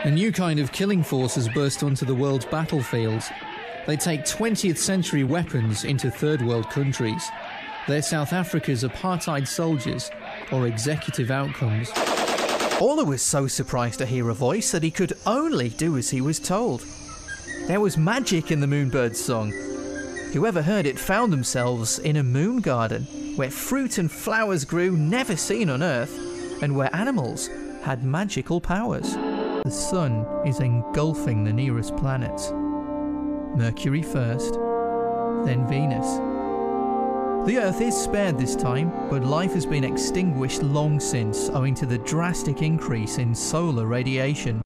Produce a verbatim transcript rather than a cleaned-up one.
A new kind of killing force has burst onto the world's battlefields. They take twentieth century weapons into third world countries. They're South Africa's apartheid soldiers, or executive outcomes. Ola was so surprised to hear a voice that he could only do as he was told. There was magic in the Moonbird's song. Whoever heard it found themselves in a moon garden, where fruit and flowers grew never seen on Earth, and where animals had magical powers. The sun is engulfing the nearest planets. Mercury first, then Venus. The Earth is spared this time, but life has been extinguished long since owing to the drastic increase in solar radiation.